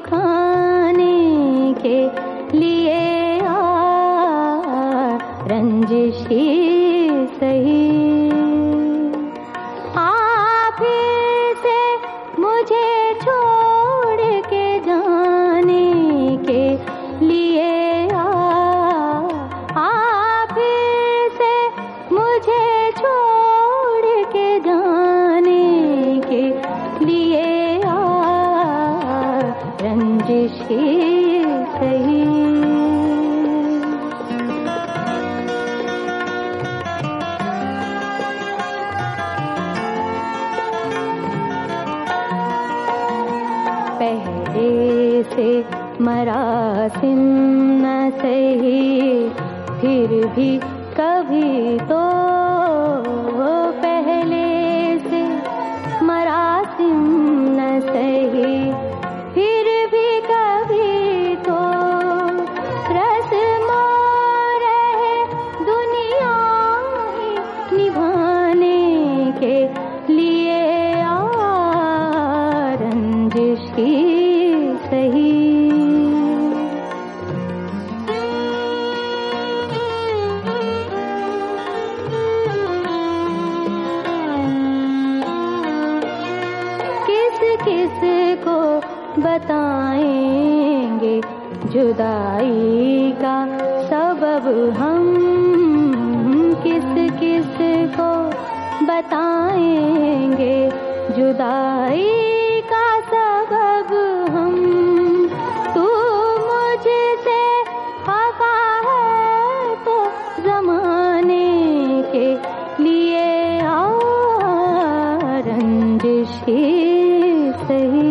दुखाने के लिए रंजिशी सही। आप से मुझे छोड़ के जाने के लिए आप से मुझे छोड़ के जाने के लिए रंजिशी सही। पहले से मरासिम न सही फिर भी कभी तो, पहले से मरासिम न सही फिर भी कभी तो, रस्मों रहे दुनिया ही निभाने के लिए रंजिशी सही। किस किस को बताएंगे जुदाई का सबब हम, किस किस को बताएंगे जुदाई का सबब हम। तू मुझसे खफा है तो ज़माने के लिए रंजिशी सही।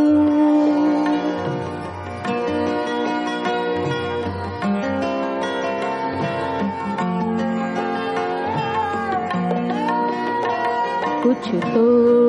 कुछ तो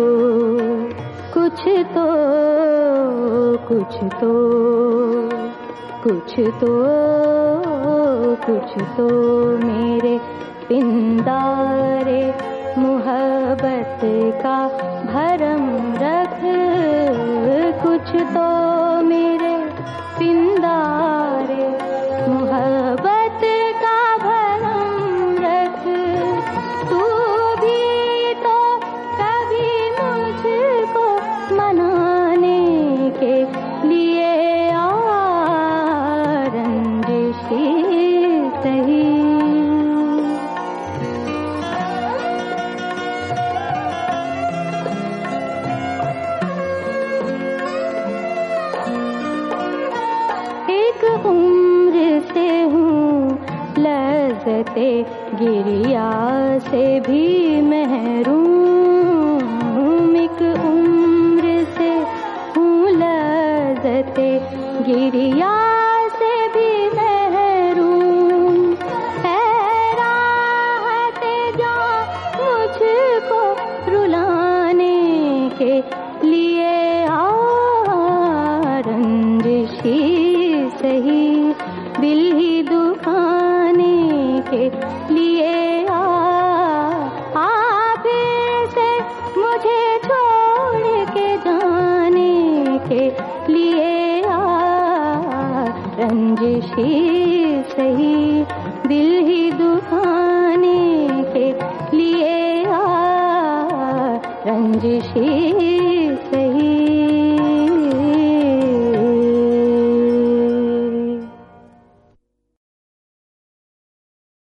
कुछ तो कुछ तो कुछ तो कुछ तो मेरे पिंदारे मुहब्बत का भरम रख, कुछ तो मेरे पिंदारे मुहब्बत का भरम रख। तू भी तो कभी मुझको मनाने के लिए रंजिशी सही। एक उम्र से हूँ लज़्ज़ते गिरिया से भी महरूम, एक उम्र से हूँ लज़्ज़ते गिरिया से भी महरूम। राहते जा मुझको रुलाने के लिए रंजिशी सही। दिल ही दुखाने के लिए आप से मुझे छोड़ के जाने के लिए रंजिशी सही। दिल ही दुखाने के लिए रंजिशी सही।